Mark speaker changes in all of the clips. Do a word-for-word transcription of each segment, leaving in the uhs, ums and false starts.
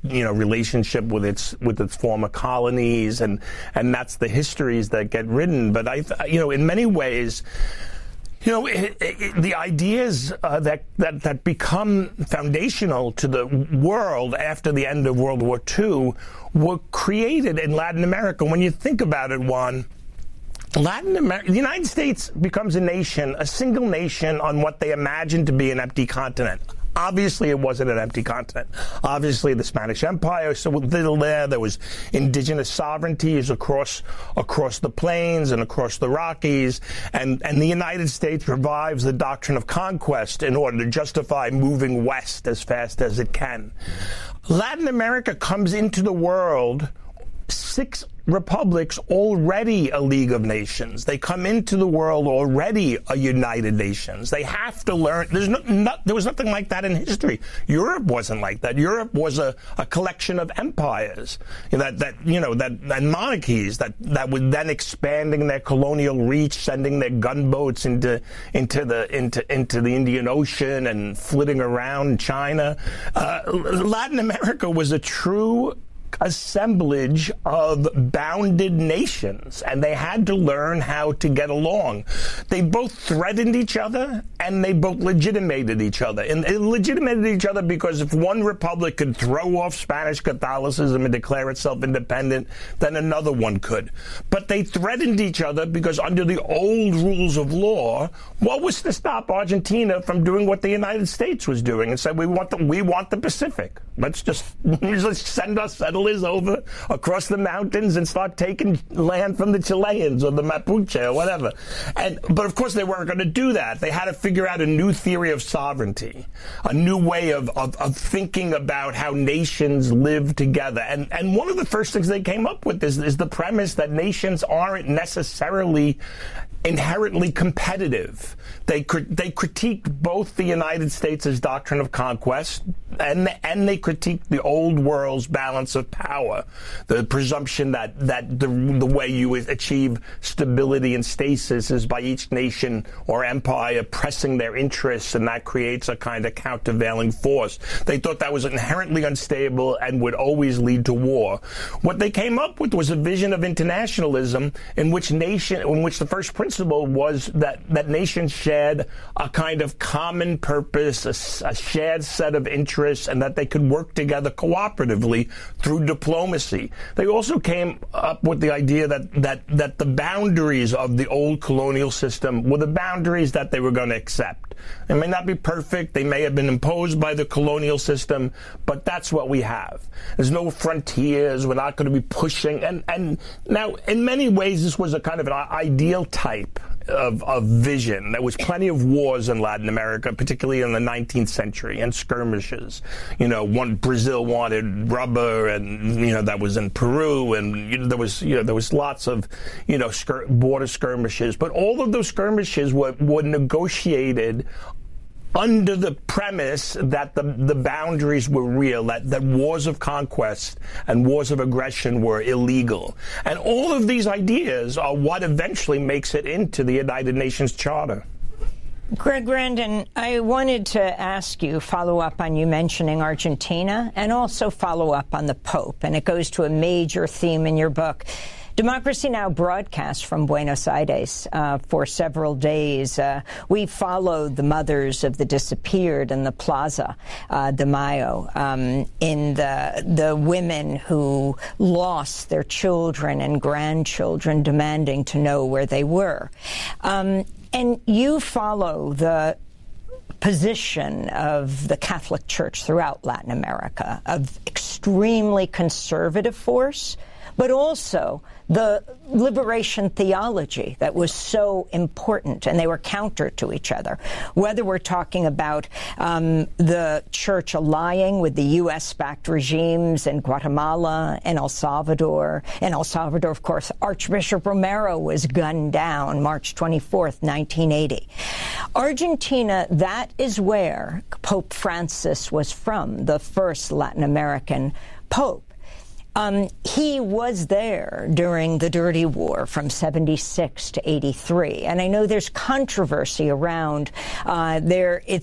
Speaker 1: you know, relationship with its with its former colonies, and and that's the histories that get written. But I, you know, in many ways, you know, it, it, the ideas uh, that, that that become foundational to the world after the end of World War Two were created in Latin America. When you think about it, Juan, Latin America, the United States becomes a nation, a single nation on what they imagined to be an empty continent. Obviously, it wasn't an empty continent. Obviously, the Spanish Empire was so little there. There was indigenous sovereignties across across the plains and across the Rockies. And, and the United States revives the doctrine of conquest in order to justify moving west as fast as it can. Latin America comes into the world six republics, already a League of Nations. They come into the world already a United Nations. They have to learn. There's no, not, there was nothing like that in history. Europe wasn't like that. Europe was a, a collection of empires that, that you know, that, that monarchies that, that were then expanding their colonial reach, sending their gunboats into into the into into the Indian Ocean and flitting around China. Uh, Latin America was a true assemblage of bounded nations, and they had to learn how to get along. They both threatened each other, and they both legitimated each other. And they legitimated each other because if one republic could throw off Spanish Catholicism and declare itself independent, then another one could. But they threatened each other because under the old rules of law, what was to stop Argentina from doing what the United States was doing and said, we want the, we want the Pacific. Let's just, let's send us settlers over across the mountains and start taking land from the Chileans or the Mapuche or whatever. And but of course they weren't going to do that. They had to figure out a new theory of sovereignty, a new way of, of, of thinking about how nations live together. And and one of the first things they came up with is, is the premise that nations aren't necessarily inherently competitive. They they critiqued both the United States' doctrine of conquest and and they critiqued the old world's balance of power, the presumption that that the the way you achieve stability and stasis is by each nation or empire pressing their interests, and that creates a kind of countervailing force. They thought that was inherently unstable and would always lead to war. What they came up with was a vision of internationalism in which nation, in which the first principle was that, that nations shared a kind of common purpose, a, a shared set of interests, and that they could work together cooperatively through diplomacy. They also came up with the idea that, that, that the boundaries of the old colonial system were the boundaries that they were going to accept. They may not be perfect. They may have been imposed by the colonial system, but that's what we have. There's no frontiers. We're not going to be pushing. And, and now, in many ways, this was a kind of an ideal type Of, of vision. There was plenty of wars in Latin America, particularly in the nineteenth century, and skirmishes. You know, one Brazil wanted rubber, and you know that was in Peru, and you know, there was you know there was lots of you know skir- border skirmishes. But all of those skirmishes were were negotiated under the premise that the, the boundaries were real, that, that wars of conquest and wars of aggression were illegal. And all of these ideas are what eventually makes it into the United Nations Charter.
Speaker 2: Greg Grandin, I wanted to ask you, follow up on you mentioning Argentina, and also follow up on the Pope. And it goes to a major theme in your book. Democracy Now! Broadcast from Buenos Aires uh, for several days. Uh, we followed the mothers of the disappeared in the Plaza uh, de Mayo, um, in the the women who lost their children and grandchildren, demanding to know where they were. Um, and you follow the position of the Catholic Church throughout Latin America, of extremely conservative force, but also the liberation theology that was so important, and they were counter to each other. Whether we're talking about um, the church allying with the U S-backed regimes in Guatemala and El Salvador. In El Salvador, of course, Archbishop Romero was gunned down March twenty-fourth, nineteen eighty. Argentina, that is where Pope Francis was from, the first Latin American pope. Um, he was there during the Dirty War from seventy-six to eighty-three. And I know there's controversy around uh, there. It's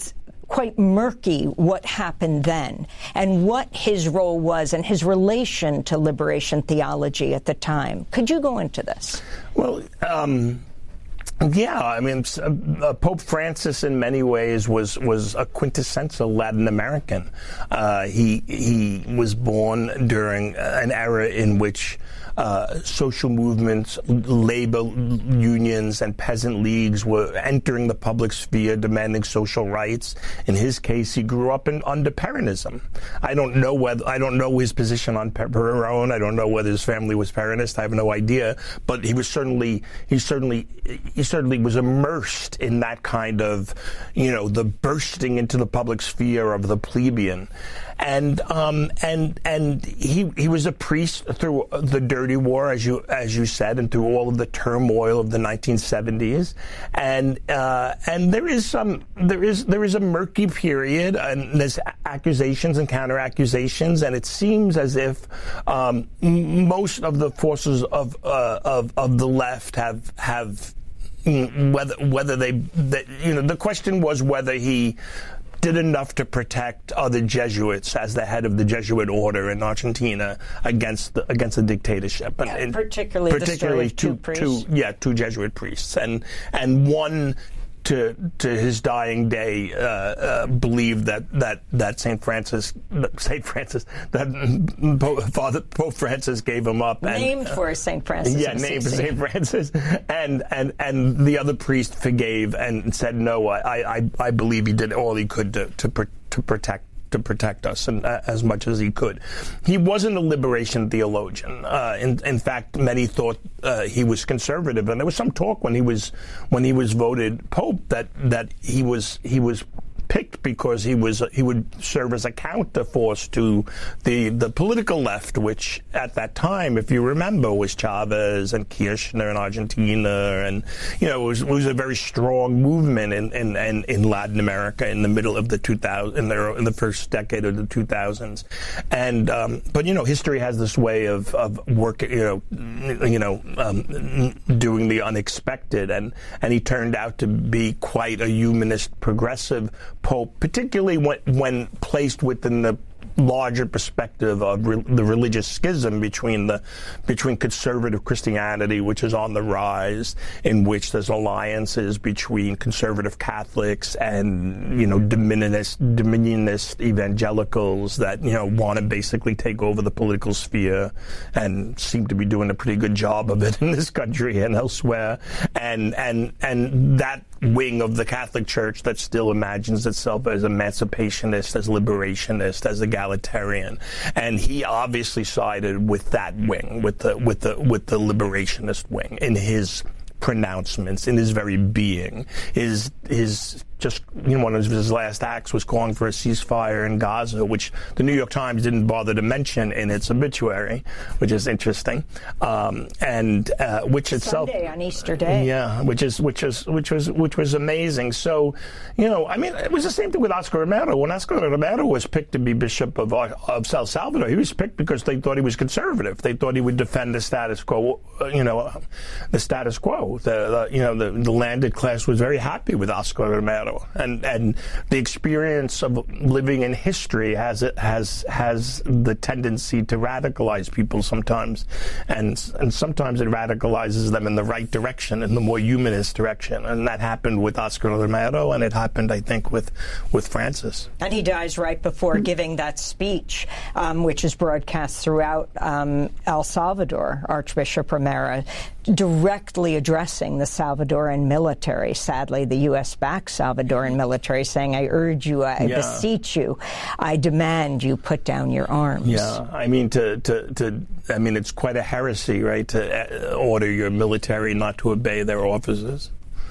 Speaker 2: quite murky what happened then and what his role was and his relation to liberation theology at the time. Could you go into this?
Speaker 1: Well, um, yeah, I mean, uh, Pope Francis in many ways was was a quintessential Latin American. Uh, he he was born during an era in which Uh, social movements, labor unions, and peasant leagues were entering the public sphere, demanding social rights. In his case, he grew up in, under Peronism. I don't know whether I don't know his position on Perón. I don't know whether his family was Peronist. I have no idea. But he was certainly he certainly he certainly was immersed in that kind of, you know, the bursting into the public sphere of the plebeian. And um, and and he he was a priest through the Dirty War, as you as you said, and through all of the turmoil of the nineteen seventies. And uh, and there is some there is there is a murky period, and there's accusations and counter accusations, and it seems as if um, most of the forces of uh, of of the left have have whether whether they, they you know the question was whether he did enough to protect other Jesuits as the head of the Jesuit order in Argentina against the, against the dictatorship,
Speaker 2: yeah,
Speaker 1: and
Speaker 2: particularly,
Speaker 1: particularly
Speaker 2: the story of two, two
Speaker 1: two yeah two Jesuit priests, and and one to to his dying day uh, uh, believed that that that Saint Francis Saint Francis that Pope, Father Pope Francis gave him up, and,
Speaker 2: named for Saint Francis.
Speaker 1: Yeah, named for Saint Francis, and and and the other priest forgave and said, no, I I I believe he did all he could to to, to protect. to protect us and, uh, as much as he could. He wasn't a liberation theologian. Uh, in, in fact, many thought uh, he was conservative, and there was some talk when he was when he was voted pope that that he was he was picked because he was he would serve as a counterforce to the the political left, which at that time, if you remember, was Chavez and Kirchner in Argentina, and you know it was, it was a very strong movement in, in, in, in Latin America in the middle of the two thousand in the in the first decade of the two thousands, and um, but you know history has this way of of working you know you know um, doing the unexpected, and and he turned out to be quite a humanist, progressive Pope, particularly when, when placed within the larger perspective of re- the religious schism between the between conservative Christianity, which is on the rise, in which there's alliances between conservative Catholics and you know dominionist dominionist evangelicals that you know want to basically take over the political sphere and seem to be doing a pretty good job of it in this country and elsewhere, and and and that wing of the Catholic Church that still imagines itself as emancipationist, as liberationist, as egalitarian, and he obviously sided with that wing, with the with the with the liberationist wing in his pronouncements, in his very being. His his just you know one of his last acts was calling for a ceasefire in Gaza, which the New York Times didn't bother to mention in its obituary, which is interesting, um, and uh, which itself
Speaker 2: Sunday on Easter Day,
Speaker 1: yeah, which is which is which was which was amazing. So, you know, I mean, it was the same thing with Oscar Romero. When Oscar Romero was picked to be Bishop of of El Salvador, he was picked because they thought he was conservative. They thought he would defend the status quo, you know, the status quo. The, the you know the, the landed class was very happy with Oscar Romero. And and the experience of living in history has it has has the tendency to radicalize people sometimes, and and sometimes it radicalizes them in the right direction, in the more humanist direction, and that happened with Oscar Romero, and it happened, I think, with with Francis.
Speaker 2: And he dies right before giving that speech, um, which is broadcast throughout um, El Salvador. Archbishop Romero directly addressing the Salvadoran military. Sadly, the U S backed Salvadoran military, saying, I urge you, I yeah. beseech you, I demand you put down your arms.
Speaker 1: Yeah, I mean, to, to, to, I mean, it's quite a heresy, right, to order your military not to obey their officers.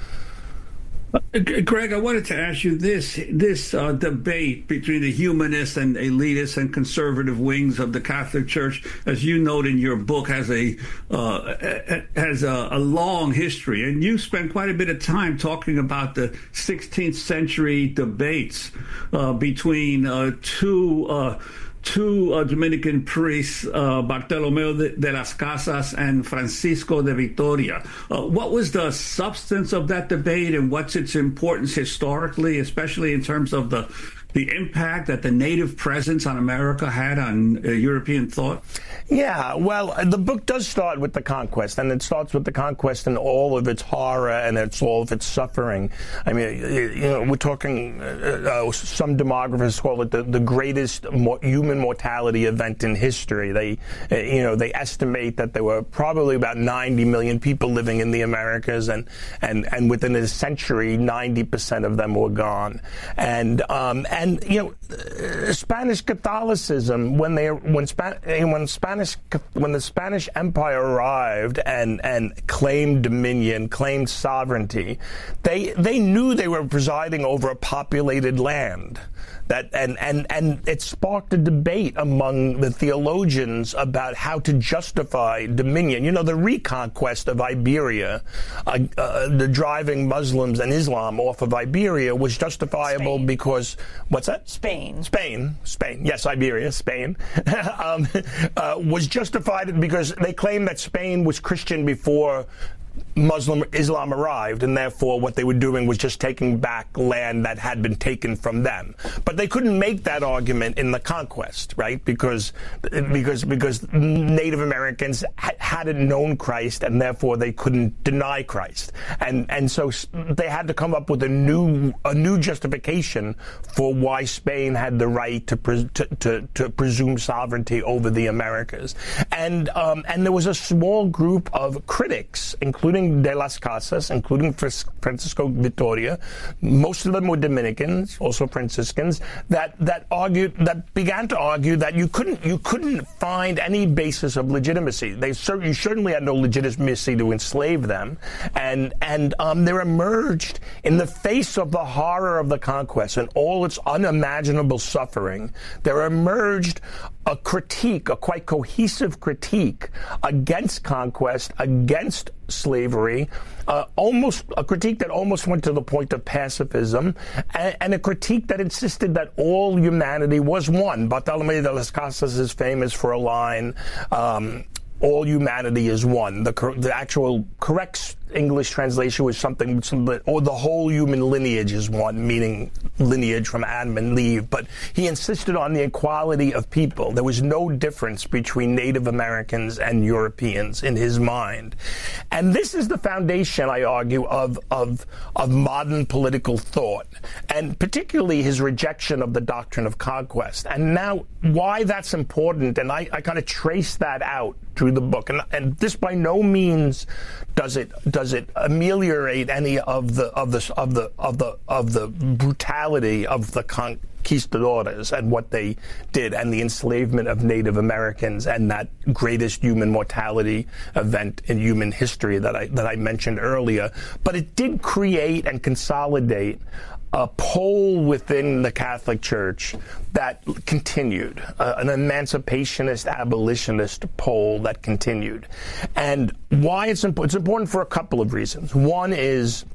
Speaker 3: Uh, Greg, I wanted to ask you this this uh, debate between the humanist and elitist and conservative wings of the Catholic Church, as you note in your book, has a uh, has a, a long history, and you spent quite a bit of time talking about the sixteenth century debates uh, between uh, two uh, two uh, Dominican priests, uh, Bartolomeo de, de las Casas and Francisco de Vitoria. Uh, what was the substance of that debate, and what's its importance historically, especially in terms of the the impact that the native presence on America had on uh, European thought?
Speaker 1: Yeah, well, the book does start with the conquest, and it starts with the conquest and all of its horror and it's all of its suffering. I mean, you know, we're talking, uh, uh, some demographers call it the, the greatest mo- human mortality event in history. They, uh, you know, they estimate that there were probably about ninety million people living in the Americas, and, and, and within a century, ninety percent of them were gone. And, um, and you know, uh, Spanish Catholicism, when they, when, Spa- when Spanish When the Spanish Empire arrived and, and claimed dominion, claimed sovereignty, they they knew they were presiding over a populated land. That and, and, and it sparked a debate among the theologians about how to justify dominion. You know, the reconquest of Iberia, uh, uh, the driving Muslims and Islam off of Iberia, was justifiable
Speaker 2: Spain.
Speaker 1: because, what's that?
Speaker 2: Spain.
Speaker 1: Spain. Spain. Yes, Iberia, Spain. um, uh, was justified because they claimed that Spain was Christian before Muslim Islam arrived, and therefore what they were doing was just taking back land that had been taken from them. But they couldn't make that argument in the conquest, right? Because because because Native Americans ha- hadn't known Christ, and therefore they couldn't deny Christ. And and so they had to come up with a new a new justification for why Spain had the right to pre- to, to, to presume sovereignty over the Americas. And um, and there was a small group of critics, including De las Casas, including Francisco Vitoria. Most of them were Dominicans, also Franciscans, that, that argued, that began to argue that you couldn't, you couldn't find any basis of legitimacy. They cer- you certainly had no legitimacy to enslave them, and and um, there emerged, in the face of the horror of the conquest and all its unimaginable suffering, there emerged a critique, a quite cohesive critique against conquest, against slavery, uh, almost a critique that almost went to the point of pacifism, and, and a critique that insisted that all humanity was one. Bartolomé de las Casas is famous for a line, um, all humanity is one. The, cor- the actual correct English translation was something, something, or the whole human lineage is one, meaning lineage from Adam and Eve. But he insisted on the equality of people. There was no difference between Native Americans and Europeans in his mind. And this is the foundation, I argue, of, of, of modern political thought, and particularly his rejection of the doctrine of conquest. And now, why that's important, and I, I kind of trace that out through the book. And, and this by no means does it does it ameliorate any of the of the of the of the of the brutality of the conquistadores and what they did, and the enslavement of Native Americans, and that greatest human mortality event in human history that I that I mentioned earlier. But it did create and consolidate a pole within the Catholic Church that continued, uh, an emancipationist, abolitionist pole that continued. And why it's important? It's important for a couple of reasons. One is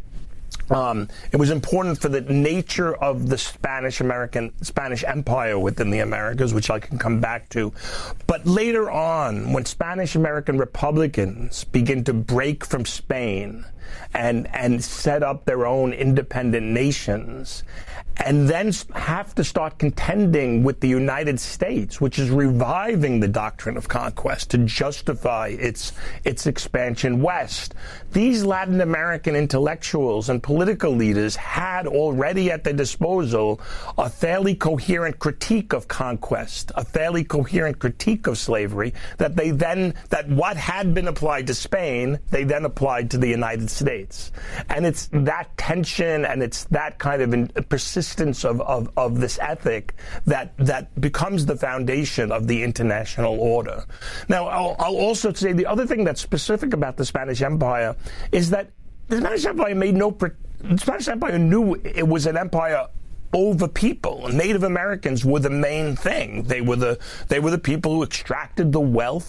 Speaker 1: Um, it was important for the nature of the Spanish American, Spanish Empire within the Americas, which I can come back to. But later on, when Spanish American Republicans begin to break from Spain and, and set up their own independent nations, and then have to start contending with the United States, which is reviving the doctrine of conquest to justify its its expansion west. These Latin American intellectuals and political leaders had already at their disposal a fairly coherent critique of conquest, a fairly coherent critique of slavery, that they then, that what had been applied to Spain, they then applied to the United States. And it's that tension and it's that kind of in, persistence Of, of, of this ethic that that becomes the foundation of the international order. Now, I'll, I'll also say the other thing that's specific about the Spanish Empire is that the Spanish Empire made no. The Spanish Empire knew it was an empire over people. Native Americans were the main thing. They were the they were the people who extracted the wealth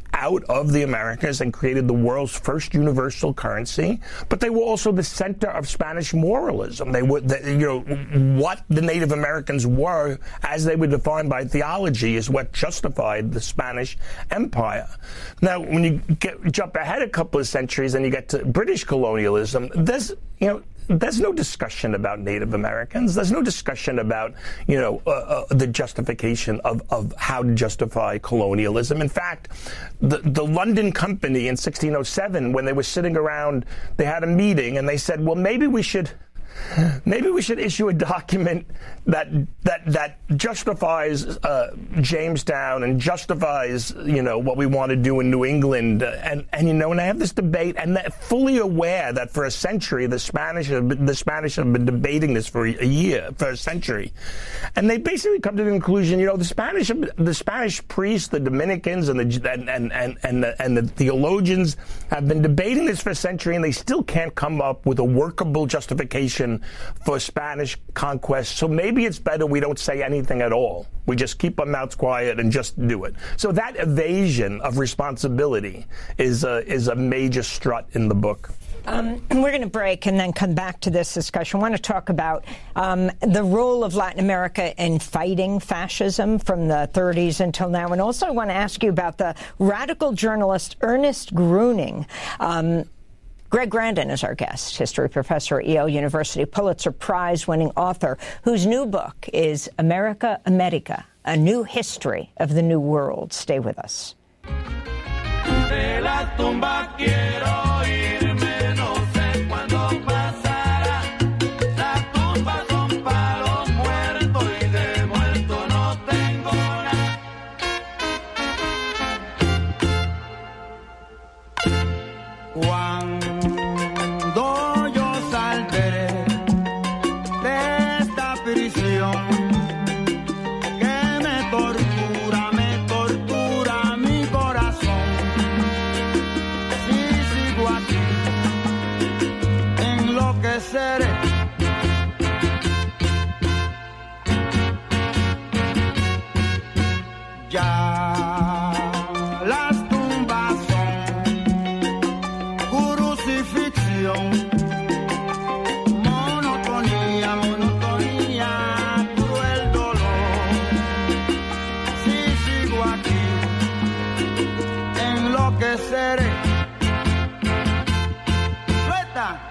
Speaker 1: out of the Americas and created the world's first universal currency, but they were also the center of Spanish moralism. They were, the, you know, what the Native Americans were, as they were defined by theology, is what justified the Spanish Empire. Now, when you get, jump ahead a couple of centuries and you get to British colonialism, there's, you know, there's no discussion about Native Americans. There's no discussion about, you know, uh, uh, the justification of, of how to justify colonialism. In fact, the, the London Company in sixteen oh seven, when they were sitting around, they had a meeting and they said, well, maybe we should Maybe we should issue a document that that that justifies uh, Jamestown and justifies, you know, what we want to do in New England, and and you know, and I have this debate, and that fully aware that for a century the Spanish have been, the Spanish have been debating this for a year, for a century, and they basically come to the conclusion, you know, the Spanish the Spanish priests, the Dominicans, and the and and and and the, and the theologians have been debating this for a century, and they still can't come up with a workable justification for Spanish conquest. So maybe it's better we don't say anything at all. We just keep our mouths quiet and just do it. So that evasion of responsibility is a, is a major strut in the book.
Speaker 2: Um, we're going to break and then come back to this discussion. I want to talk about um, the role of Latin America in fighting fascism from the thirties until now. And also I want to ask you about the radical journalist Ernest Gruening. Um, Greg Grandin is our guest, history professor at Yale University, Pulitzer Prize-winning author, whose new book is America America, A New History of the New World. Stay with us.
Speaker 4: De la tumba quiero irme, no sé cuándo pasará. Las tumbas son para los muertos y de muerto no tengo nada. Cuando yo saldré de esta prisión que me tortura, me tortura mi corazón. Si sigo aquí, enloqueceré. Ya las tumbas son crucifixión, monotonía, monotonía, cruel dolor. Si sigo aquí, enloqueceré. ¡Suelta!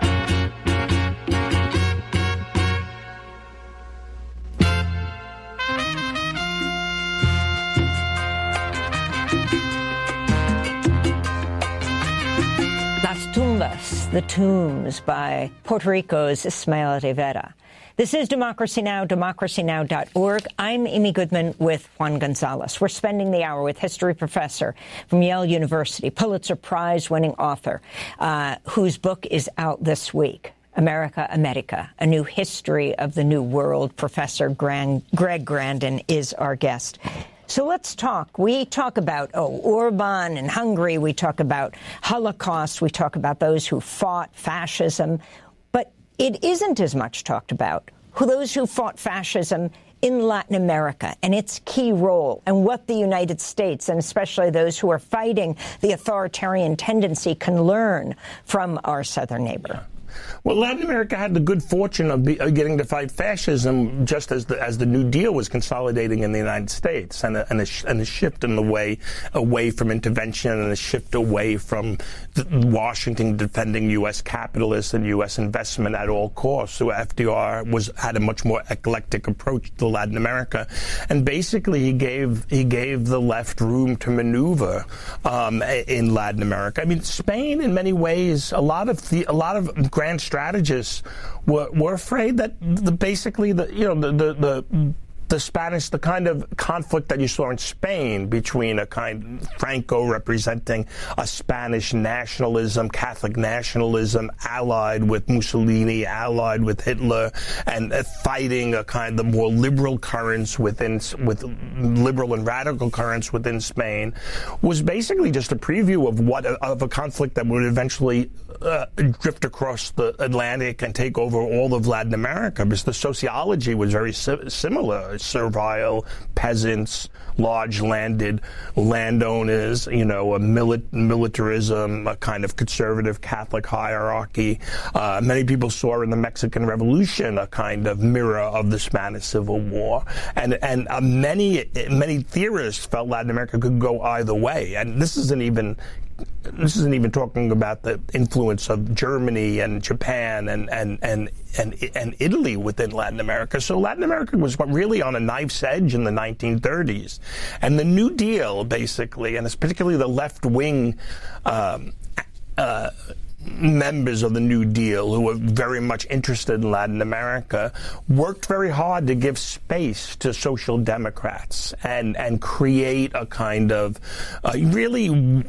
Speaker 2: Las Tumbas, The Tombs, by Puerto Rico's Ismael Rivera. This is Democracy Now!, democracy now dot org. I'm Amy Goodman with Juan Gonzalez. We're spending the hour with history professor from Yale University, Pulitzer Prize-winning author, uh, whose book is out this week, America America, A New History of the New World. Professor Gran- Greg Grandin is our guest. So let's talk. We talk about, oh, Orban and Hungary. We talk about Holocaust. We talk about those who fought fascism. But it isn't as much talked about who those who fought fascism in Latin America and its key role, and what the United States, and especially those who are fighting the authoritarian tendency, can learn from our southern neighbor.
Speaker 1: Well, Latin America had the good fortune of, be, of getting to fight fascism just as the, as the New Deal was consolidating in the United States, and a, and a, and a shift in the way away from intervention, and a shift away from the, Washington defending U S capitalists and U S investment at all costs. So F D R was had a much more eclectic approach to Latin America, and basically he gave he gave the left room to maneuver um, in Latin America. I mean, Spain, in many ways, a lot of the a lot of grand strategists were, were afraid that the, basically the you know the, the the the Spanish the kind of conflict that you saw in Spain between a kind Franco representing a Spanish nationalism, Catholic nationalism, allied with Mussolini, allied with Hitler, and uh, fighting a kind of more liberal currents within with liberal and radical currents within Spain, was basically just a preview of what of a conflict that would eventually uh, drift across the Atlantic and take over all of Latin America, because the sociology was very si- similar. were servile peasants, large landed landowners, you know, a mili- militarism, a kind of conservative Catholic hierarchy. Uh, many people saw in the Mexican Revolution a kind of mirror of the Spanish Civil War. And, and uh, many, many theorists felt Latin America could go either way. And this isn't even This isn't even talking about the influence of Germany and Japan and, and, and, and, and Italy within Latin America. So Latin America was really on a knife's edge in the nineteen thirties. And the New Deal, basically, and it's particularly the left-wing um, uh, members of the New Deal who were very much interested in Latin America worked very hard to give space to social democrats and, and create a kind of uh, really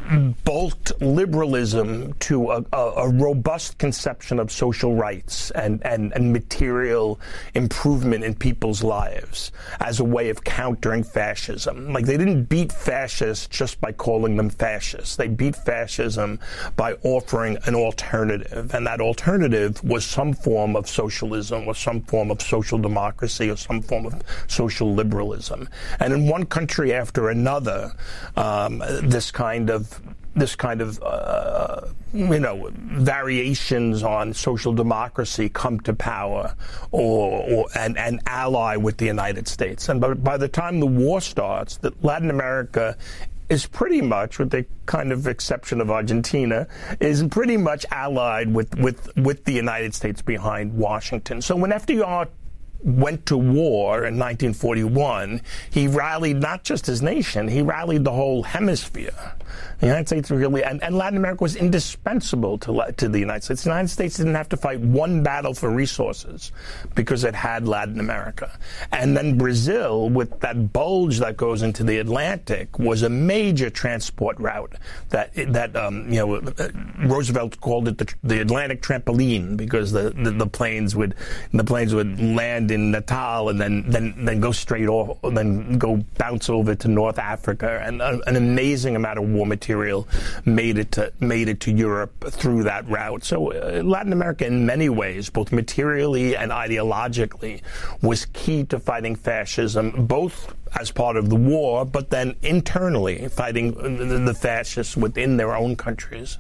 Speaker 1: bulked liberalism to a, a, a robust conception of social rights and, and, and material improvement in people's lives as a way of countering fascism. Like, they didn't beat fascists just by calling them fascists. They beat fascism by offering an alternative, and that alternative was some form of socialism or some form of social democracy or some form of social liberalism. And in one country after another, um, this kind of this kind of, uh, you know, variations on social democracy come to power or, or and, and ally with the United States. And by, by the time the war starts, that Latin America is pretty much, with the kind of exception of Argentina, is pretty much allied with, with, with the United States behind Washington. So when F D R went to war in nineteen forty-one, he rallied not just his nation, he rallied the whole hemisphere. The United States really, and, and Latin America was indispensable to, to the United States. The United States didn't have to fight one battle for resources because it had Latin America. And then Brazil, with that bulge that goes into the Atlantic, was a major transport route that, that um, you know, Roosevelt called it the, the Atlantic trampoline, because the, the, the planes would, the planes would land in Natal and then, then, then go straight off, then go bounce over to North Africa. And a, an amazing amount of war material made it to made it to Europe through that route. So uh, Latin America, in many ways, both materially and ideologically, was key to fighting fascism, both as part of the war, but then internally fighting the, the fascists within their own countries.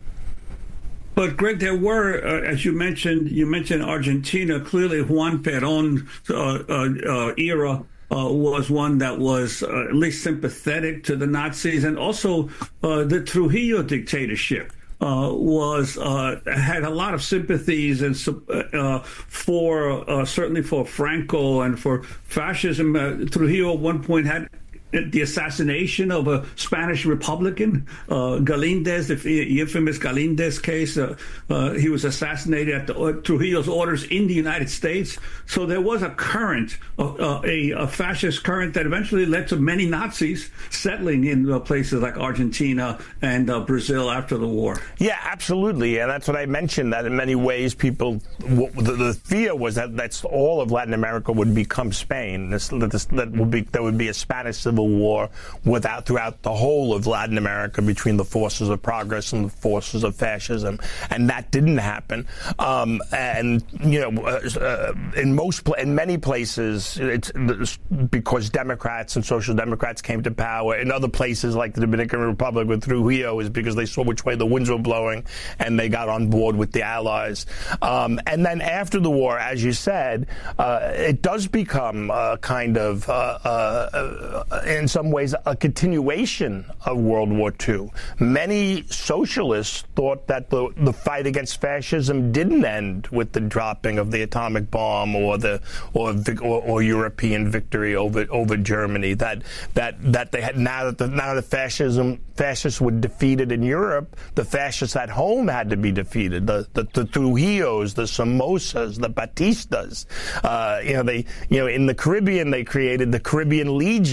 Speaker 3: But Greg, there were, uh, as you mentioned, you mentioned Argentina. Clearly, Juan Perón uh, uh, uh, era uh, was one that was uh, at least sympathetic to the Nazis, and also uh, the Trujillo dictatorship uh, was uh, had a lot of sympathies and uh, for uh, certainly for Franco and for fascism. Uh, Trujillo at one point had the assassination of a Spanish Republican, uh, Galindez, the infamous Galindez case. Uh, uh, he was assassinated at the, uh, Trujillo's orders in the United States. So there was a current, uh, a, a fascist current that eventually led to many Nazis settling in uh, places like Argentina and uh, Brazil after the war.
Speaker 1: Yeah, absolutely. And that's what I mentioned, that in many ways people, w- the, the fear was that that's all of Latin America would become Spain. This, this, that would be, there would be a Spanish Civil War without throughout the whole of Latin America between the forces of progress and the forces of fascism, and that didn't happen. Um, and you know, uh, in most in many places, it's because Democrats and Social Democrats came to power. In other places, like the Dominican Republic with Trujillo, is because they saw which way the winds were blowing and they got on board with the Allies. Um, and then after the war, as you said, uh, it does become a kind of uh, uh, uh, in some ways, a continuation of World War Two. Many socialists thought that the, the fight against fascism didn't end with the dropping of the atomic bomb or the or or, or European victory over over Germany. That that that they had now that the, now the fascism fascists were defeated in Europe, the fascists at home had to be defeated. The the, the Trujillos, the Somozas, the Batistas. Uh, you know they you know in the Caribbean they created the Caribbean Legion, where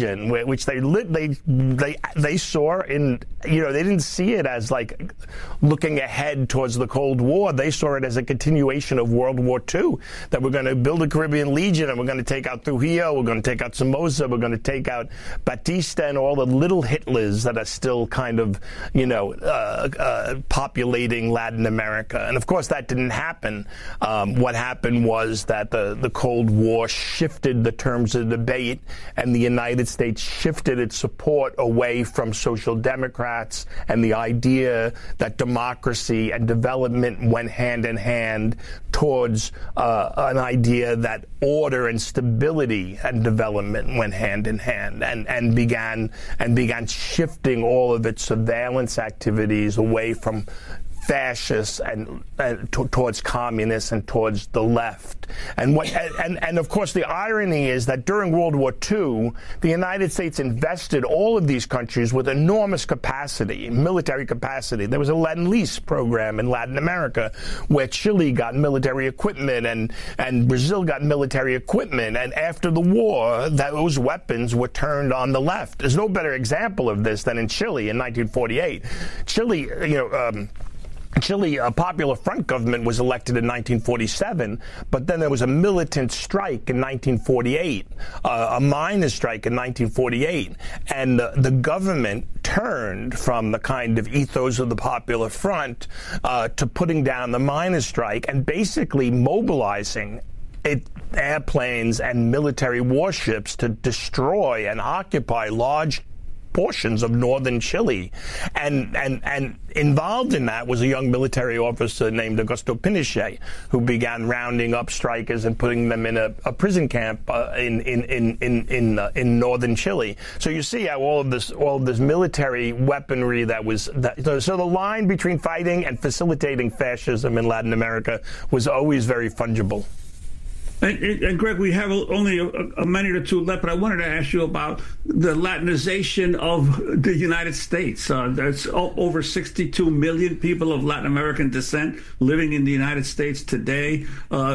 Speaker 1: that which they lit, they they they saw in, you know, they didn't see it as like looking ahead towards the Cold War. They saw it as a continuation of World War Two, that we're going to build a Caribbean Legion and we're going to take out Trujillo, we're going to take out Somoza, we're going to take out Batista and all the little Hitlers that are still kind of, you know, uh, uh, populating Latin America. And of course that didn't happen. Um, what happened was that the, the Cold War shifted the terms of debate, and the United States shifted its support away from social democrats and the idea that democracy and development went hand in hand towards uh, an idea that order and stability and development went hand in hand, and, and began and began shifting all of its surveillance activities away from fascists and, and t- towards communists and towards the left. And what and, and of course the irony is that during World War Two, the United States invested all of these countries with enormous capacity, military capacity. There was a Lend-Lease program in Latin America where Chile got military equipment and, and Brazil got military equipment. And after the war, those weapons were turned on the left. There's no better example of this than in Chile in nineteen forty-eight. Chile, you know, um, Chile, a Popular Front government was elected in nineteen forty-seven, but then there was a militant strike in nineteen forty-eight, uh, a miners' strike in nineteen forty-eight, and uh, the government turned from the kind of ethos of the Popular Front uh, to putting down the miners' strike and basically mobilizing It, airplanes and military warships to destroy and occupy large portions of northern Chile. And, and, and involved in that was a young military officer named Augusto Pinochet, who began rounding up strikers and putting them in a, a prison camp uh, in, in, in, in, in, uh, in northern Chile. So you see how all of this, all of this military weaponry that was, that, so, so the line between fighting and facilitating fascism in Latin America was always very fungible.
Speaker 3: And, and Greg, we have only a, a minute or two left, but I wanted to ask you about the Latinization of the United States. Uh, there's over sixty-two million people of Latin American descent living in the United States today.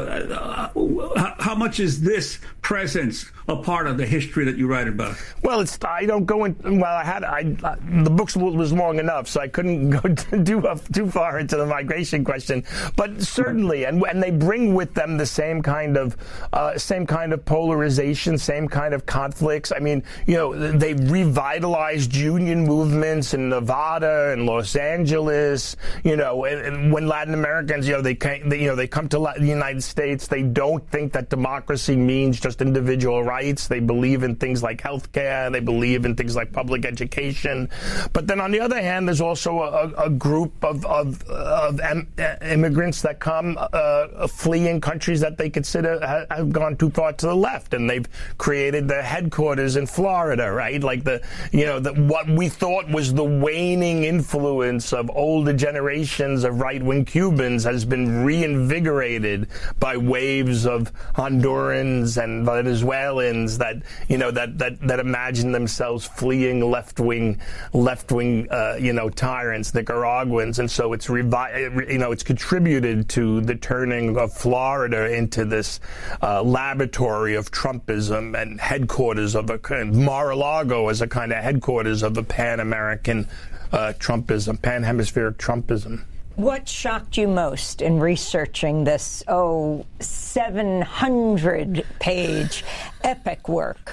Speaker 3: Uh, how, how much is this presence a part of the history that you write about?
Speaker 1: Well, it's I don't go in. Well, I had I, I the book was long enough, so I couldn't go too too far into the migration question. But certainly, and and they bring with them the same kind of uh, same kind of polarization, same kind of conflicts. I mean, you know, they revitalized union movements in Nevada and Los Angeles. You know, and, and when Latin Americans, you know, they, came, they you know they come to the United States, they don't think that democracy means just individual rights. They believe in things like health care. They believe in things like public education. But then on the other hand, there's also a, a group of, of, of immigrants that come uh, fleeing countries that they consider have gone too far to the left, and they've created their headquarters in Florida, right? Like the, you know, the, what we thought was the waning influence of older generations of right-wing Cubans has been reinvigorated by waves of Hondurans and Venezuelans that, you know, that that that imagine themselves fleeing left-wing, left-wing, uh, you know, tyrants, Nicaraguans, and so it's revi- you know, it's contributed to the turning of Florida into this uh, laboratory of Trumpism and headquarters of a Mar-a-Lago as a kind of headquarters of a Pan-American uh, Trumpism, Pan-Hemispheric Trumpism.
Speaker 2: What shocked you most in researching this, oh, seven hundred page epic work?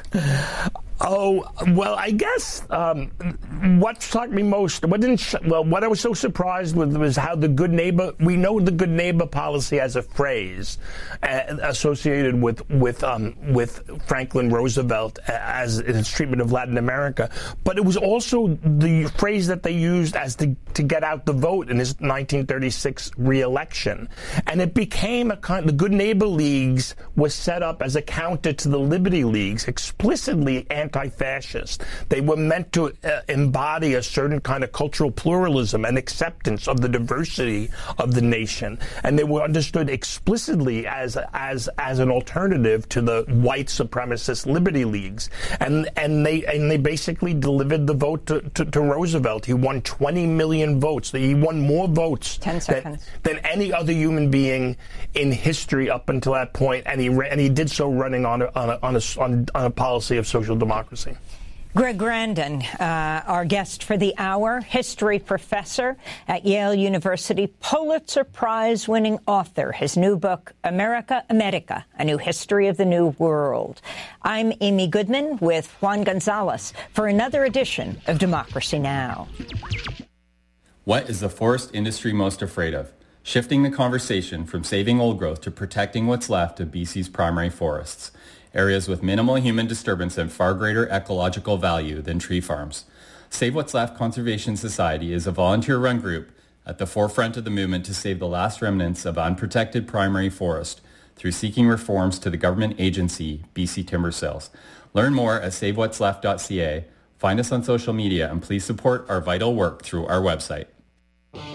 Speaker 1: Oh, well, I guess um, what shocked me most, what didn't, sh- well, what I was so surprised with was how the good neighbor, we know the good neighbor policy as a phrase uh, associated with with um, with Franklin Roosevelt as in his treatment of Latin America, but it was also the phrase that they used as to, to get out the vote in his nineteen thirty-six re-election. And it became a kind, the Good Neighbor Leagues was set up as a counter to the Liberty Leagues, explicitly anti-fascist. They were meant to uh, embody a certain kind of cultural pluralism and acceptance of the diversity of the nation, and they were understood explicitly as as as an alternative to the white supremacist Liberty Leagues. And and they and they basically delivered the vote to, to, to Roosevelt. He won twenty million votes. He won more votes
Speaker 2: Ten seconds.
Speaker 1: than, than any other human being in history up until that point, and he and he did so running on a, on a, on a, on a policy of social democracy.
Speaker 2: Greg Grandin, uh, our guest for the hour, history professor at Yale University, Pulitzer Prize-winning author. His new book, America America, A New History of the New World. I'm Amy Goodman with Juan Gonzalez for another edition of Democracy Now!
Speaker 5: What is the forest industry most afraid of? Shifting the conversation from saving old growth to protecting what's left of B C's primary forests, areas with minimal human disturbance and far greater ecological value than tree farms. Save What's Left Conservation Society is a volunteer-run group at the forefront of the movement to save the last remnants of unprotected primary forest through seeking reforms to the government agency, B C Timber Sales. Learn more at save what's left dot c a. Find us on social media and please support our vital work through our website.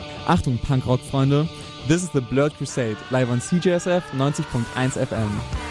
Speaker 6: Achtung, Punkrock-Freunde! This is the Blurred Crusade, live on C J S F ninety point one F M.